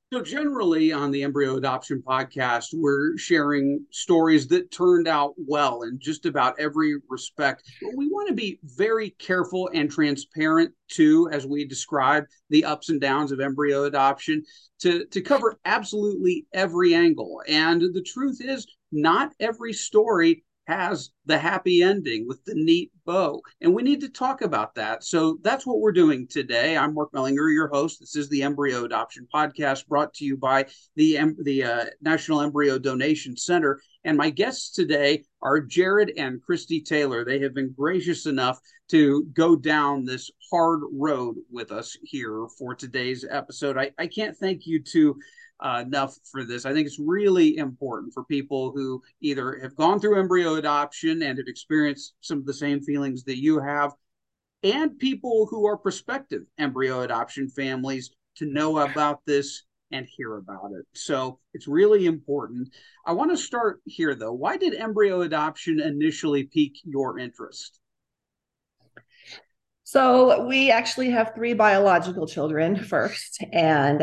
So, generally on the Embryo Adoption Podcast, we're sharing stories that turned out well in just about every respect. But we want to be very careful and transparent too, as we describe the ups and downs of embryo adoption, to cover absolutely every angle. And the truth is, not every story has the happy ending with the neat bow. And we need to talk about that. So that's what we're doing today. I'm Mark Mellinger, your host. This is the Embryo Adoption Podcast brought to you by the National Embryo Donation Center. And my guests today are Jared and Christy Taylor. They have been gracious enough to go down this hard road with us here for today's episode. I can't thank you two enough for this. I think it's really important for people who either have gone through embryo adoption and have experienced some of the same feelings that you have, and people who are prospective embryo adoption families to know about this and hear about it. So it's really important. I want to start here, though. Why did embryo adoption initially pique your interest? So we actually have three biological children first, and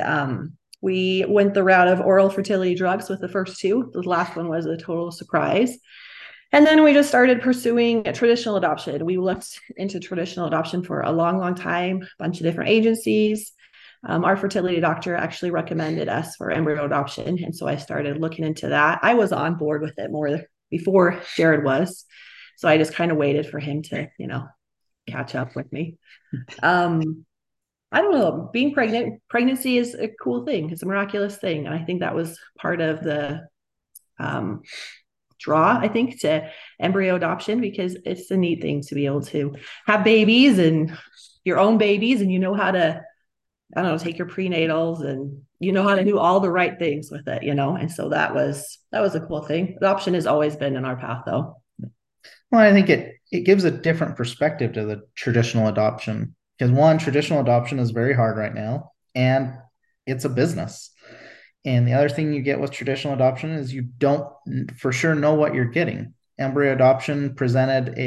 we went the route of oral fertility drugs with the first two. The last one was a total surprise. And then we just started pursuing traditional adoption. We looked into traditional adoption for a long, long time, a bunch of different agencies. Our fertility doctor actually recommended us for embryo adoption. And so I started looking into that. I was on board with it more before Jared was. So I just kind of waited for him to, catch up with me. Um, I don't know. Being pregnancy is a cool thing. It's a miraculous thing. And I think that was part of the um, draw, I think, to embryo adoption, because it's a neat thing to be able to have babies and your own babies, and how to, I don't know, take your prenatals, and how to do all the right things with it, And so that was a cool thing. Adoption has always been in our path, though. Well, I think it gives a different perspective to the traditional adoption because one, traditional adoption is very hard right now, and it's a business. And the other thing you get with traditional adoption is you don't for sure know what you're getting. Embryo adoption presented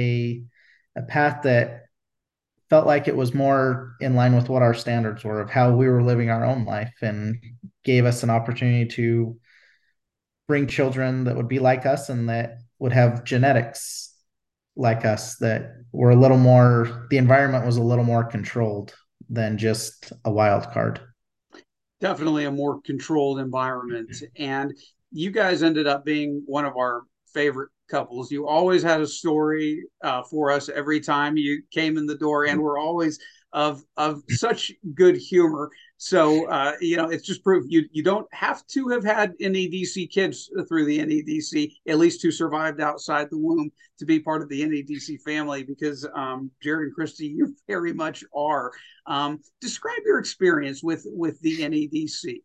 a path that felt like it was more in line with what our standards were of how we were living our own life, and gave us an opportunity to bring children that would be like us and that would have genetics like us, that were a little more, the environment was a little more controlled than just a wild card. Definitely a more controlled environment. And you guys ended up being one of our favorite couples. You always had a story for us every time you came in the door, and we're always of such good humor. So it's just proof you don't have to have had NEDC kids through the NEDC, at least who survived outside the womb, to be part of the NEDC family, because Jared and Christy, you very much are. Describe your experience with the NEDC.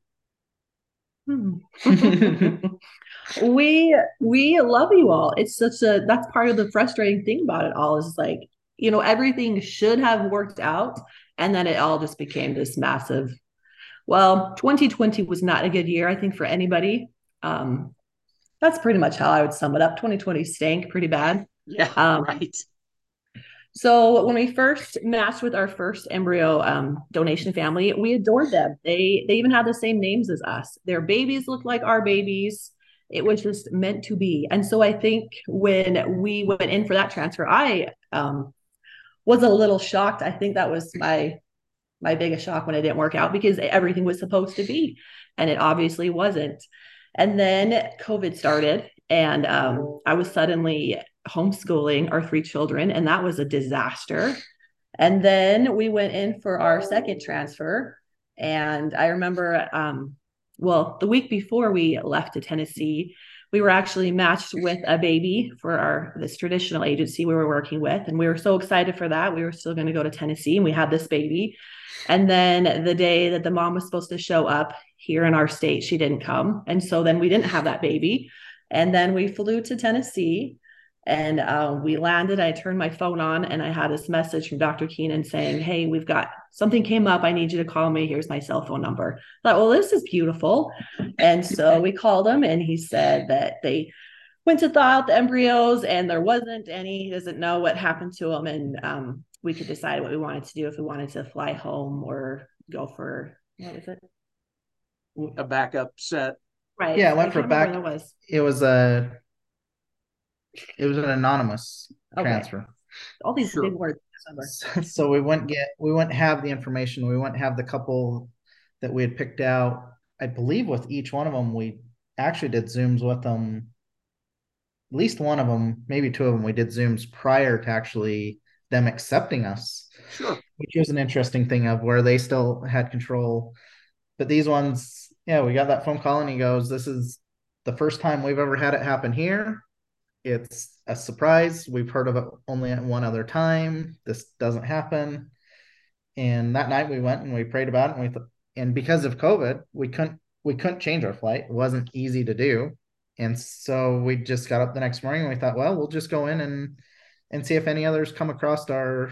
We love you all. It's that's part of the frustrating thing about it all, is like, everything should have worked out, and then it all just became this massive. Well, 2020 was not a good year, I think, for anybody. That's pretty much how I would sum it up. 2020 stank pretty bad. Yeah, Um, right. so when we first matched with our first embryo donation family, we adored them. They even had the same names as us. Their babies looked like our babies. It was just meant to be. And so I think when we went in for that transfer, I was a little shocked. I think that was my biggest shock when it didn't work out, because everything was supposed to be, and it obviously wasn't. And then COVID started, and I was suddenly homeschooling our three children, and that was a disaster. And then we went in for our second transfer, and I remember, well, the week before we left to Tennessee, we were actually matched with a baby for this traditional agency we were working with, and we were so excited for that. We were still going to go to Tennessee, and we had this baby. And then the day that the mom was supposed to show up here in our state, she didn't come. And so then we didn't have that baby. And then we flew to Tennessee, and we landed. I turned my phone on, and I had this message from Dr. Keenan saying, "Hey, we've got something came up. I need you to call me. Here's my cell phone number." I thought, well, this is beautiful. And so we called him, and he said that they went to thaw out the embryos and there wasn't any. He doesn't know what happened to them. And we could decide what we wanted to do, if we wanted to fly home or go for, what was it? a backup set. Right. Yeah, I I went for can't remember back. where that was. It was an anonymous Okay. transfer. All these Sure. big words. So we wouldn't have the information. We wouldn't have the couple that we had picked out. I believe with each one of them, we actually did Zooms with them. At least one of them, maybe two of them, we did Zooms prior to actually them accepting us, Sure. which was an interesting thing of where they still had control. But these ones, yeah, we got that phone call and he goes, "This is the first time we've ever had it happen here. It's a surprise. We've heard of it only at one other time. This doesn't happen." And that night we went and we prayed about it, and because of COVID, we couldn't change our flight. It wasn't easy to do. And so we just got up the next morning and we thought, well, we'll just go in and see if any others come across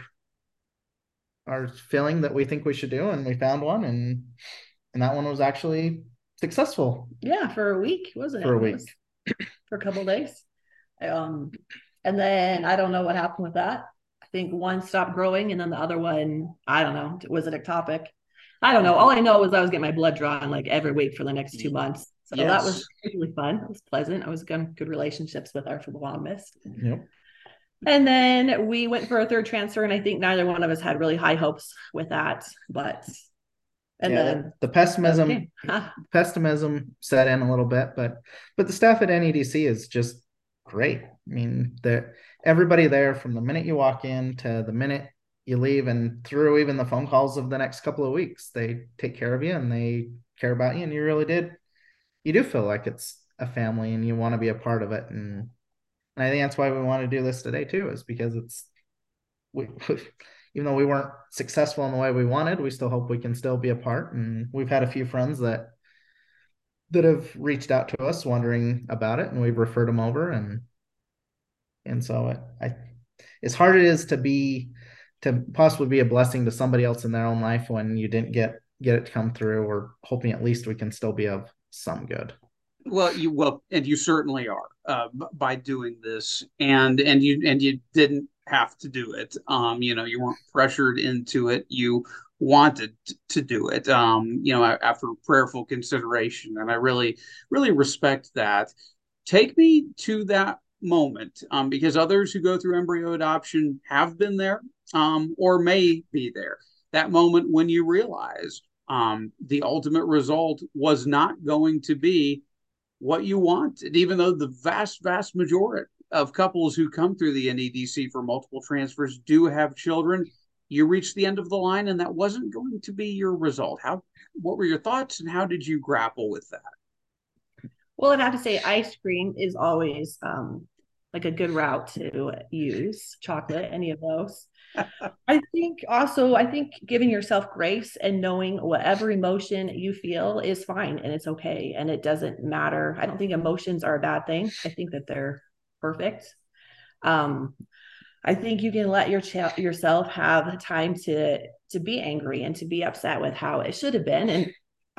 our filling that we think we should do. And we found one, and that one was actually successful. Yeah, for a week, wasn't it? For a It week. was for a couple of days. And then I don't know what happened with that. I think one stopped growing, and then the other one, I don't know, was it ectopic? I don't know. All I know was I was getting my blood drawn like every week for the next 2 months. So that was really fun. It was pleasant. I was good relationships with our phlebotomist. Yep. And then we went for a third transfer, and I think neither one of us had really high hopes with that. And then the pessimism set in a little bit, but the staff at NEDC is just great. I mean, everybody there from the minute you walk in to the minute you leave, and through even the phone calls of the next couple of weeks, they take care of you and they care about you, and you do feel like it's a family and you want to be a part of it. And I think that's why we want to do this today too, is because even though we weren't successful in the way we wanted, we still hope we can still be a part. And we've had a few friends that have reached out to us wondering about it, and we've referred them over. And so as hard it is to possibly be a blessing to somebody else in their own life when you didn't get it to come through, we're hoping at least we can still be of some good. Well, you certainly are by doing this, and you didn't have to do it. You weren't pressured into it. You wanted to do it. After prayerful consideration, and I really, really respect that. Take me to that moment, because others who go through embryo adoption have been there, or may be there. That moment when you realize the ultimate result was not going to be what you wanted, even though the vast, vast majority of couples who come through the NEDC for multiple transfers do have children. You reached the end of the line, and that wasn't going to be your result. What were your thoughts, and how did you grapple with that? Well, I'd have to say ice cream is always like a good route to use. Chocolate, any of those. I think giving yourself grace and knowing whatever emotion you feel is fine and it's okay and it doesn't matter. I don't think emotions are a bad thing. I think that they're perfect. I think you can let yourself have time to be angry and to be upset with how it should have been. And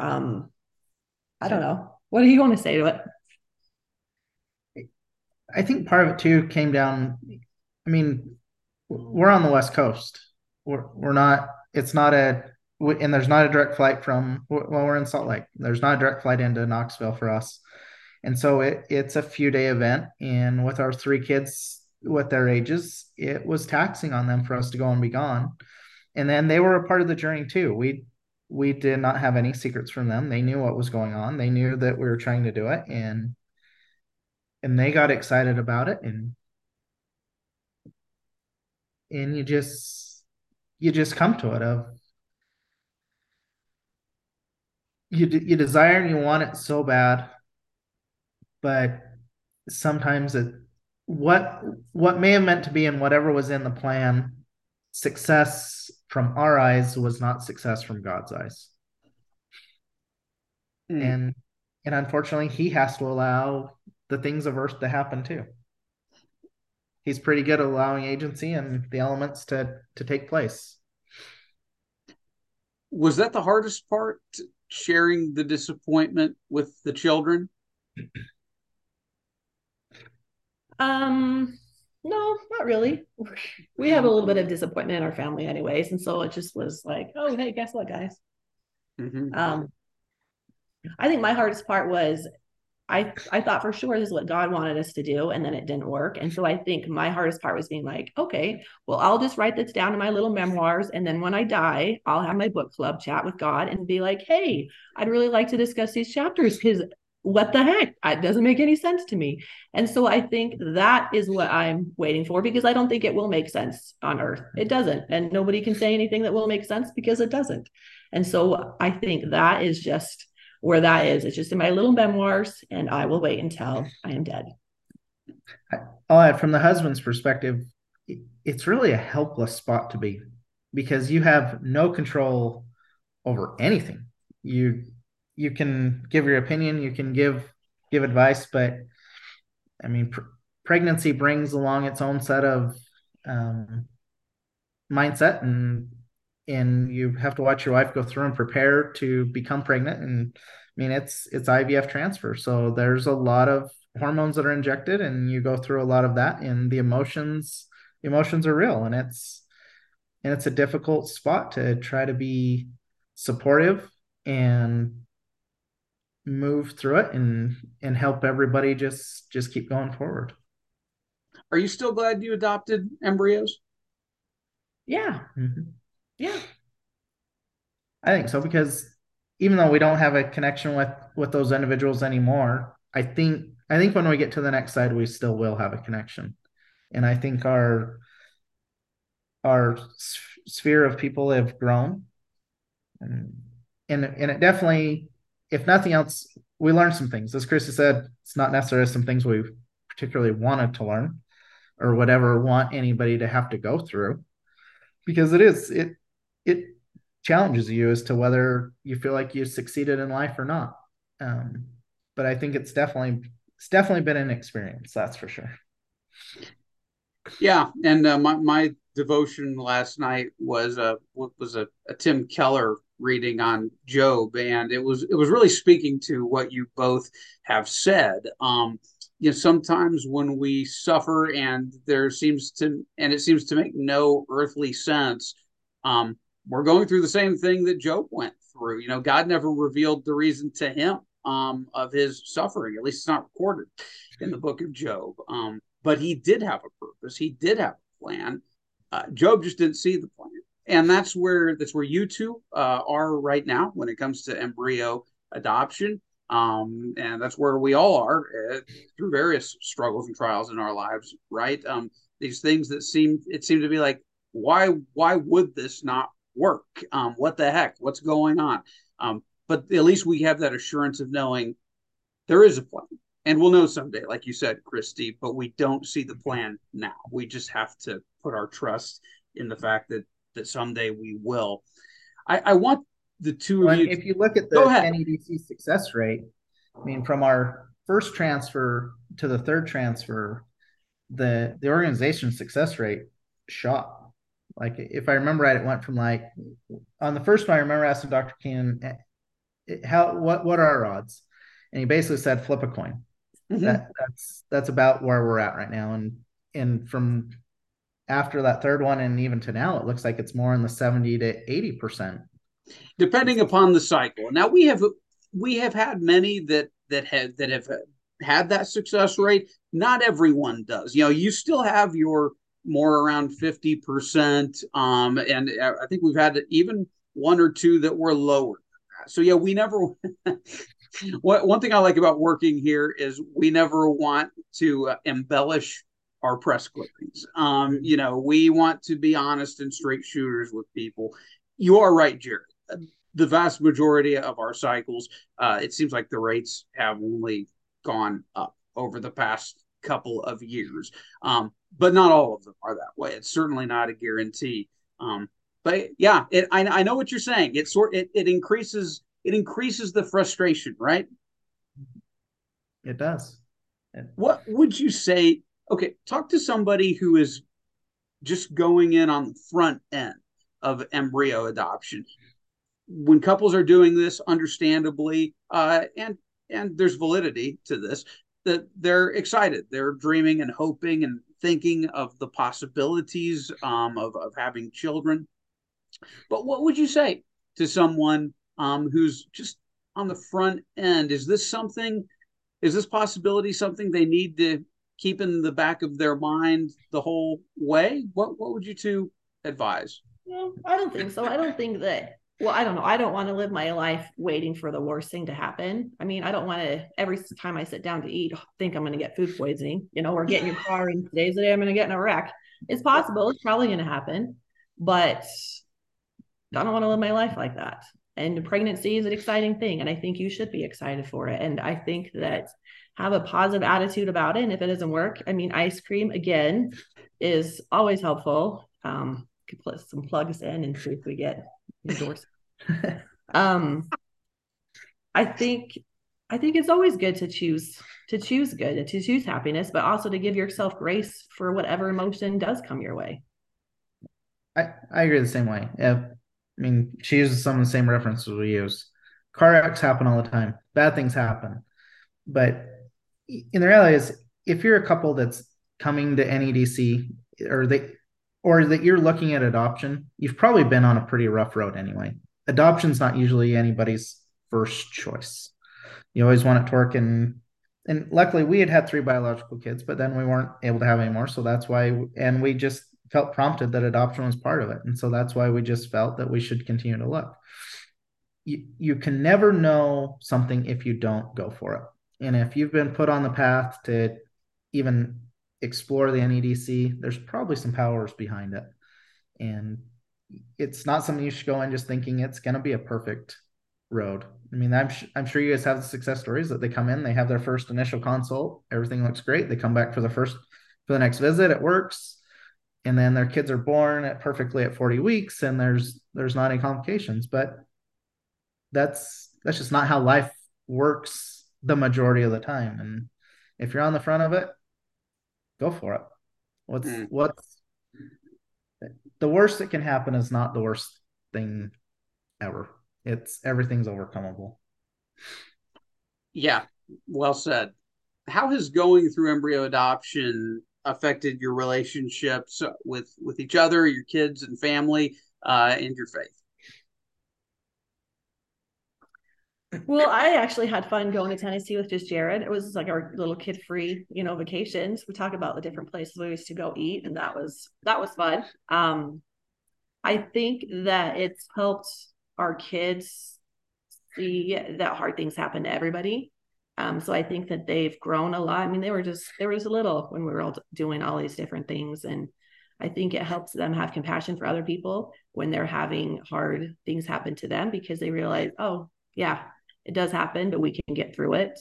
I don't know. What do you want to say to it? I think part of it too came down. I mean, we're on the West Coast. We're not. It's not and there's not a direct flight from. Well, we're in Salt Lake. There's not a direct flight into Knoxville for us, and so it's a few day event. And with our 3 kids, with their ages, it was taxing on them for us to go and be gone. And then they were a part of the journey too. We did not have any secrets from them. They knew what was going on. They knew that we were trying to do it, and they got excited about it, and you just come to it of you desire and you want it so bad, but sometimes what may have meant to be and whatever was in the plan, success from our eyes was not success from God's eyes. And unfortunately, he has to allow the things of earth to happen too. He's pretty good at allowing agency and the elements to take place. Was that the hardest part, sharing the disappointment with the children? No, not really. We have a little bit of disappointment in our family anyways. And so it just was like, oh, hey, guess what, guys? I think my hardest part was I thought for sure this is what God wanted us to do, and then it didn't work. And so I think my hardest part was being like, okay, well, I'll just write this down in my little memoirs, and then when I die, I'll have my book club chat with God and be like, hey, I'd really like to discuss these chapters because what the heck? It doesn't make any sense to me. And so I think that is what I'm waiting for, because I don't think it will make sense on earth. It doesn't. And nobody can say anything that will make sense because it doesn't. And so I think that is just where that is. It's just in my little memoirs, and I will wait until I am dead. I'll add, from the husband's perspective, it's really a helpless spot to be, because you have no control over anything. You can give your opinion, you can give advice, but I mean, pregnancy brings along its own set of mindset, and you have to watch your wife go through and prepare to become pregnant. And I mean, it's IVF transfer, so there's a lot of hormones that are injected, and you go through a lot of that, and the emotions are real, and it's a difficult spot to try to be supportive and move through it and help everybody just keep going forward. Are you still glad you adopted embryos? Yeah. Mm-hmm. Yeah. I think so, because even though we don't have a connection with those individuals anymore, I think when we get to the next side, we still will have a connection. And I think our sphere of people have grown, and it definitely, if nothing else, we learned some things. As Christy said, it's not necessarily some things we particularly wanted to learn or would ever want anybody to have to go through, because it challenges you as to whether you feel like you succeeded in life or not. But I think it's definitely been an experience, that's for sure. Yeah, and my devotion last night was a Tim Keller reading on Job, and it was really speaking to what you both have said. Sometimes when we suffer and it seems to make no earthly sense, we're going through the same thing that Job went through. God never revealed the reason to him of his suffering. At least it's not recorded in the book of Job. But he did have a purpose. He did have a plan. Job just didn't see the plan, and that's where you two are right now when it comes to embryo adoption. And that's where we all are through various struggles and trials in our lives, right? These things that seem to be like, why would this not work? What the heck? What's going on? But at least we have that assurance of knowing there is a plan. And we'll know someday, like you said, Christy, but we don't see the plan now. We just have to put our trust in the fact that someday we will. I want the two of you. If you look at the NEDC success rate, I mean, from our first transfer to the third transfer, the organization's success rate shot. Like, if I remember right, it went from, like, on the first one, I remember asking Dr. Keenan, what are our odds? And he basically said, flip a coin. Mm-hmm. That's about where we're at right now. And from after that third one and even to now, it looks like it's more in the 70 to 80%. Depending upon the cycle. Now we have had many that have had that success rate. Not everyone does. You still have your more around 50%. And I think we've had even one or two that were lower. So yeah, we never. One thing I like about working here is we never want to embellish our press clippings. We want to be honest and straight shooters with people. You are right, Jared. The vast majority of our cycles, it seems like the rates have only gone up over the past couple of years. But not all of them are that way. It's certainly not a guarantee. But yeah, I know what you're saying. It increases the frustration, right? It does. What would you say? Okay, talk to somebody who is just going in on the front end of embryo adoption. When couples are doing this, understandably, and there's validity to this, that they're excited, they're dreaming and hoping and thinking of the possibilities of having children. But what would you say to someone who's just on the front end, is this possibility something they need to keep in the back of their mind the whole way? What would you two advise? No, I don't think so. I don't think that. Well, I don't know. I don't want to live my life waiting for the worst thing to happen. I mean, I don't want to every time I sit down to eat think I'm going to get food poisoning, or get in your car and today's the day I'm going to get in a wreck. It's possible. It's probably going to happen, but I don't want to live my life like that. And pregnancy is an exciting thing, and I think you should be excited for it. And I think that have a positive attitude about it. And if it doesn't work, I mean, ice cream again is always helpful. Could put some plugs in and see if we get endorsed. I think it's always good to choose good and to choose happiness, but also to give yourself grace for whatever emotion does come your way. I agree the same way. Yeah. I mean, she uses some of the same references we use. Car wrecks happen all the time. Bad things happen. But in the reality is, if you're a couple that's coming to NEDC or that you're looking at adoption, you've probably been on a pretty rough road anyway. Adoption's not usually anybody's first choice. You always want it to work, and luckily we had 3 biological kids, but then we weren't able to have any more. So that's why, and we just felt prompted that adoption was part of it. And so that's why we just felt that we should continue to look. You can never know something if you don't go for it. And if you've been put on the path to even explore the NEDC, there's probably some powers behind it. And it's not something you should go in just thinking it's going to be a perfect road. I mean, I'm sure you guys have the success stories that they come in, they have their first initial consult, everything looks great. They come back for the next visit, it works. And then their kids are born perfectly at 40 weeks and there's not any complications. But that's just not how life works the majority of the time. And if you're on the front of it, go for it. What's the worst that can happen is not the worst thing ever. Everything's overcomable. Yeah, well said. How has going through embryo adoption affected your relationships with each other, your kids and family, and your faith? Well, I actually had fun going to Tennessee with just Jared. It was like our little kid-free, vacations. We talk about the different places we used to go eat, and that was fun. I think that it's helped our kids see that hard things happen to everybody. So I think that they've grown a lot. I mean, they were just little when we were all doing all these different things. And I think it helps them have compassion for other people when they're having hard things happen to them, because they realize, oh yeah, it does happen, but we can get through it.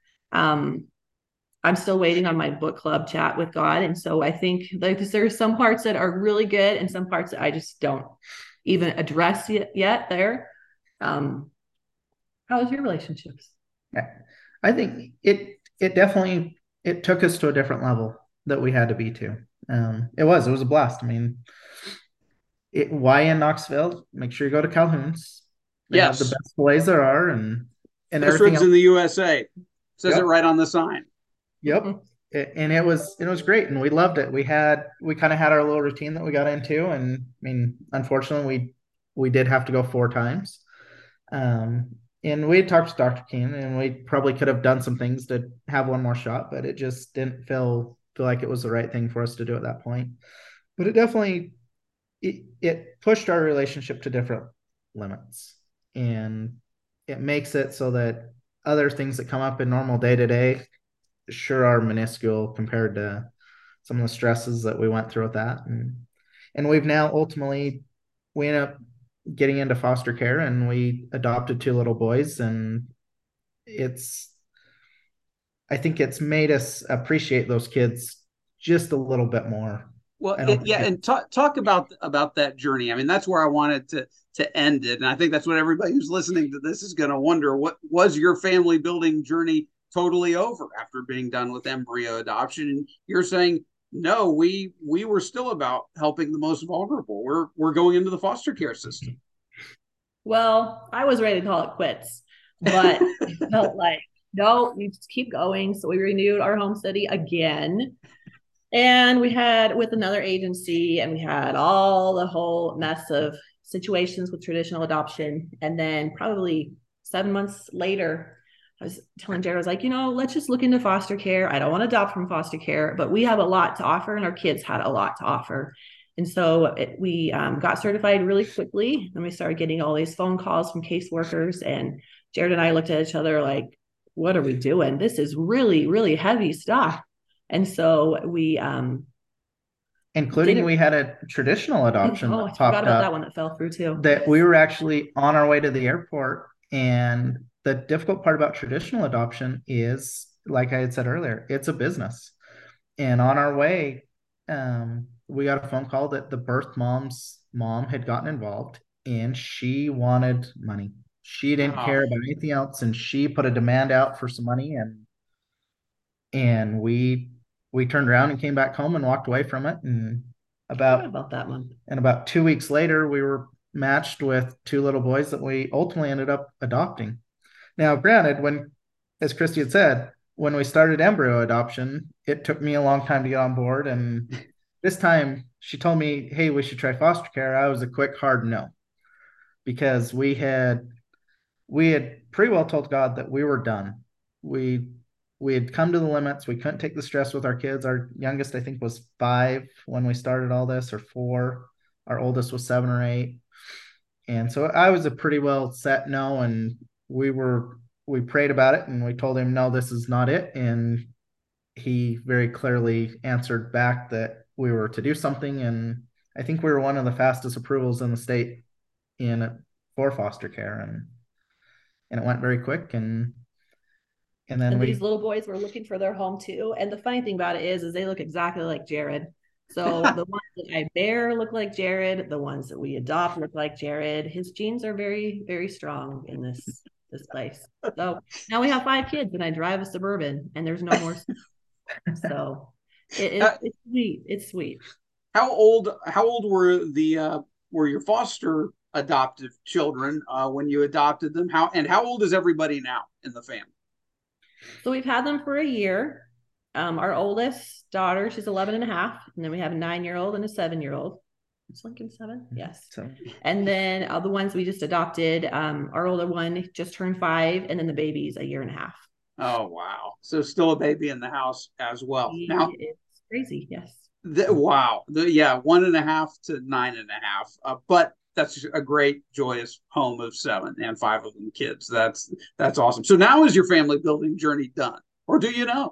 I'm still waiting on my book club chat with God. And so I think there's some parts that are really good and some parts that I just don't even address yet there. How is your relationships? I think it definitely took us to a different level that we had to be to. It was a blast. I mean, why in Knoxville? Make sure you go to Calhoun's. They have the best fillets there are, and best ribs in the USA. It says it right on the sign. Yep. And it was great, and we loved it. We kind of had our little routine that we got into, and I mean, unfortunately, we did have to go 4 times. And we had talked to Dr. King, and we probably could have done some things to have one more shot, but it just didn't feel like it was the right thing for us to do at that point. But it definitely it pushed our relationship to different limits, and it makes it so that other things that come up in normal day to day sure are minuscule compared to some of the stresses that we went through with that. And we've now ultimately, we end up getting into foster care, and we adopted 2 little boys, and I think it's made us appreciate those kids just a little bit more. Well, and talk about that journey. I mean, that's where I wanted to end it, and I think that's what everybody who's listening to this is going to wonder. What was your family building journey totally over after being done with embryo adoption? And you're saying, no, we were still about helping the most vulnerable. We're going into the foster care system. Well, I was ready to call it quits, but it felt like, no, you just keep going. So we renewed our home study again. And we had with another agency, and we had the whole mess of situations with traditional adoption. And then probably 7 months later, I was telling Jared, I was like, let's just look into foster care. I don't want to adopt from foster care, but we have a lot to offer, and our kids had a lot to offer. And so we got certified really quickly. And we started getting all these phone calls from caseworkers. And Jared and I looked at each other like, what are we doing? This is really, really heavy stuff. And so we including we had a traditional adoption I that forgot popped about up that one that fell through too. that we were actually on our way to the airport. And the difficult part about traditional adoption is, like I had said earlier, it's a business. And on our way, we got a phone call that the birth mom's mom had gotten involved, and she wanted money. She didn't care about anything else, and she put a demand out for some money, and we turned around and came back home and walked away from it. And about that one. And about 2 weeks later, we were matched with two little boys that we ultimately ended up adopting. Now, granted, as Christy had said, when we started embryo adoption, it took me a long time to get on board. And this time she told me, hey, we should try foster care. I was a quick, hard no, because we had pretty well told God that we were done. We had come to the limits. We couldn't take the stress with our kids. Our youngest, I think, was 5 when we started all this, or 4. Our oldest was 7 or 8. And so I was a pretty well set no. And we prayed about it, and we told him, no, this is not it. And he very clearly answered back that we were to do something. And I think we were one of the fastest approvals in the state for foster care. And it went very quick. And then these little boys were looking for their home too. And the funny thing about it is they look exactly like Jared. So the ones that I bear look like Jared. The ones that we adopt look like Jared. His genes are very, very strong in this place. So now we have 5 kids, and I drive a Suburban, and there's no more. So it's sweet. It's sweet. How old were your foster adoptive children when you adopted them? How old is everybody now in the family? So we've had them for a year. Our oldest daughter, she's 11 and a half. And then we have a 9-year-old and a 7-year-old. Is Lincoln 7? Yes. And then the ones we just adopted, our older one just turned 5, and then the baby's a year and a half. Oh, wow. So still a baby in the house as well. Now, it's crazy. Yes. Wow. 1.5 to 9.5. But that's a great, joyous home of 7 and 5 of them kids. That's awesome. So now is your family building journey done, or do you know?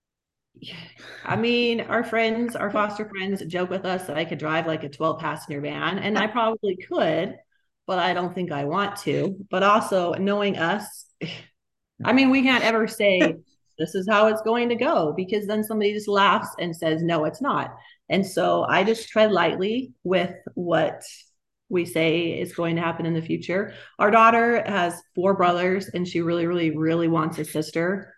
I mean, our foster friends joke with us that I could drive like a 12-passenger van, and I probably could, but I don't think I want to. But also knowing us, I mean, we can't ever say this is how it's going to go, because then somebody just laughs and says, no, it's not. And so I just tread lightly with what we say is going to happen in the future. Our daughter has 4 brothers, and she really, really, really wants a sister.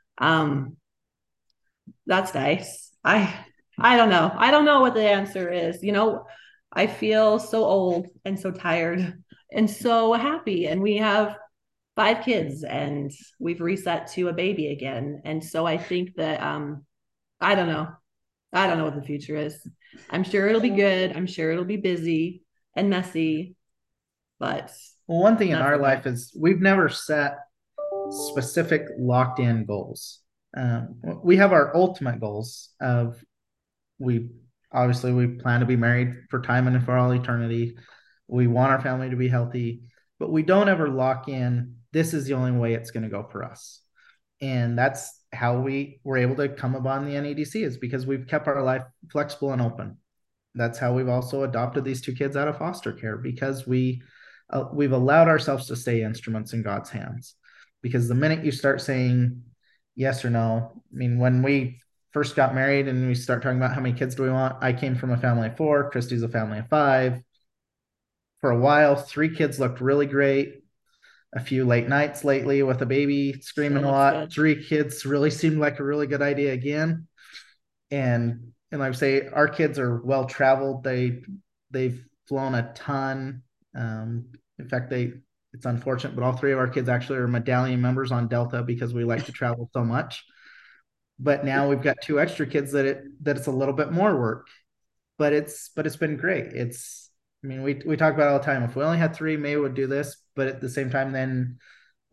That's nice. I don't know. I don't know what the answer is. I feel so old and so tired and so happy. And we have 5 kids, and we've reset to a baby again. And so I think that, I don't know. I don't know what the future is. I'm sure it'll be good. I'm sure it'll be busy and messy, but. Well, one thing in our life is we've never set specific locked in goals. We have our ultimate goals of we plan to be married for time and for all eternity. We want our family to be healthy, but we don't ever lock in, this is the only way it's going to go for us. And that's how we were able to come upon the NEDC, is because we've kept our life flexible and open. That's how we've also adopted these 2 kids out of foster care, because we've allowed ourselves to stay instruments in God's hands. Because the minute you start saying yes or no, I mean, when we first got married and we start talking about how many kids do we want, I came from a family of 4, Christy's a family of 5. For a while, 3 kids looked really great. A few late nights lately with a baby screaming a lot. Good. 3 kids really seemed like a really good idea again. And I would say our kids are well traveled. They've flown a ton. In fact, it's unfortunate, but all 3 of our kids actually are medallion members on Delta, because we like to travel so much. But now we've got 2 extra kids that it's a little bit more work, but it's been great. We talk about it all the time. If we only had 3, maybe we'd do this, but at the same time, then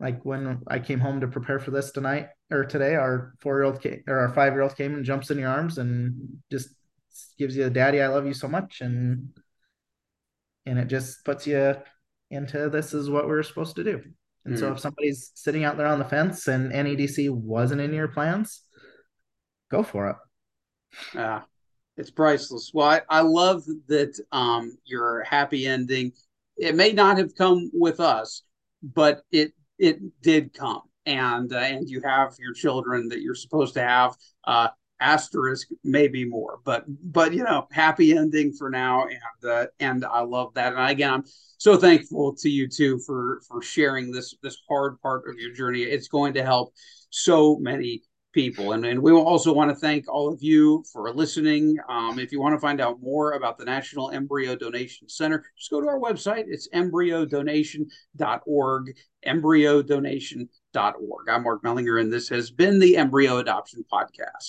Like when I came home to prepare for this tonight or today, our 4-year-old or our 5-year-old came and jumps in your arms and just gives you a daddy, I love you so much. And it just puts you into this is what we're supposed to do. And so if somebody's sitting out there on the fence and NEDC wasn't in your plans, go for it. Yeah, it's priceless. Well, I love that your happy ending. It may not have come with us, but it did come, and you have your children that you're supposed to have. Asterisk maybe more, but happy ending for now, and I love that. And again, I'm so thankful to you too for sharing this hard part of your journey. It's going to help so many people. And we will also want to thank all of you for listening. If you want to find out more about the National Embryo Donation Center, just go to our website. It's embryodonation.org, embryodonation.org. I'm Mark Mellinger, and this has been the Embryo Adoption Podcast.